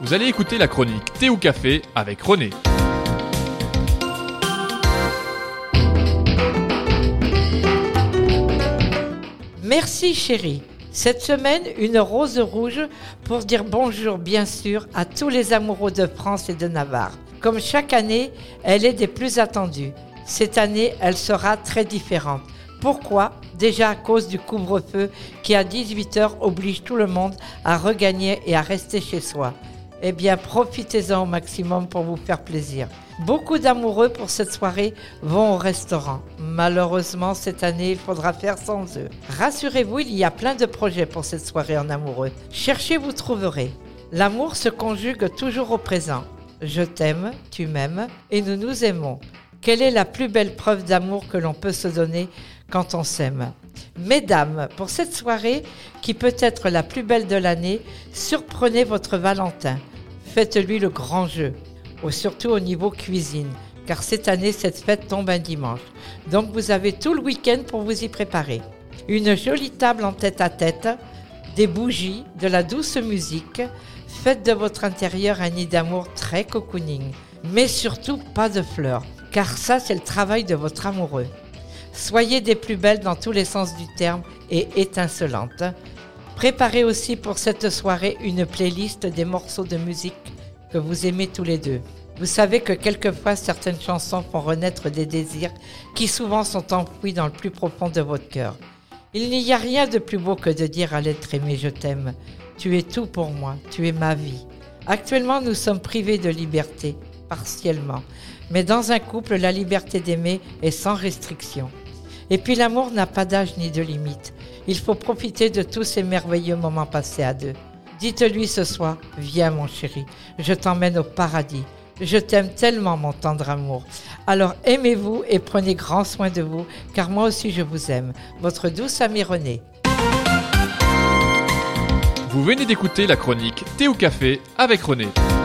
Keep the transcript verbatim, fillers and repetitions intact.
Vous allez écouter la chronique Thé ou Café avec René. Merci chérie. Cette semaine, une rose rouge pour dire bonjour bien sûr à tous les amoureux de France et de Navarre. Comme chaque année, elle est des plus attendues. Cette année, elle sera très différente. Pourquoi ? Déjà à cause du couvre-feu qui à dix-huit heures oblige tout le monde à regagner et à rester chez soi. Eh bien, profitez-en au maximum pour vous faire plaisir. Beaucoup d'amoureux pour cette soirée vont au restaurant. Malheureusement, cette année, il faudra faire sans eux. Rassurez-vous, il y a plein de projets pour cette soirée en amoureux. Cherchez, vous trouverez. L'amour se conjugue toujours au présent. Je t'aime, tu m'aimes et nous nous aimons. Quelle est la plus belle preuve d'amour que l'on peut se donner quand on s'aime ? Mesdames, pour cette soirée, qui peut être la plus belle de l'année, surprenez votre Valentin. Faites-lui le grand jeu, ou surtout au niveau cuisine, car cette année, cette fête tombe un dimanche. Donc vous avez tout le week-end pour vous y préparer. Une jolie table en tête-à-tête, des bougies, de la douce musique. Faites de votre intérieur un nid d'amour très cocooning. Mais surtout pas de fleurs, car ça, c'est le travail de votre amoureux. Soyez des plus belles dans tous les sens du terme et étincelantes. Préparez aussi pour cette soirée une playlist des morceaux de musique que vous aimez tous les deux. Vous savez que quelquefois certaines chansons font renaître des désirs qui souvent sont enfouis dans le plus profond de votre cœur. Il n'y a rien de plus beau que de dire à l'être aimé « je t'aime ». Tu es tout pour moi, tu es ma vie. Actuellement, nous sommes privés de liberté, partiellement. Mais dans un couple, la liberté d'aimer est sans restriction. Et puis l'amour n'a pas d'âge ni de limite. Il faut profiter de tous ces merveilleux moments passés à deux. Dites-lui ce soir, viens mon chéri, je t'emmène au paradis. Je t'aime tellement mon tendre amour. Alors aimez-vous et prenez grand soin de vous, car moi aussi je vous aime. Votre douce amie Renée. Vous venez d'écouter la chronique Thé ou Café avec René.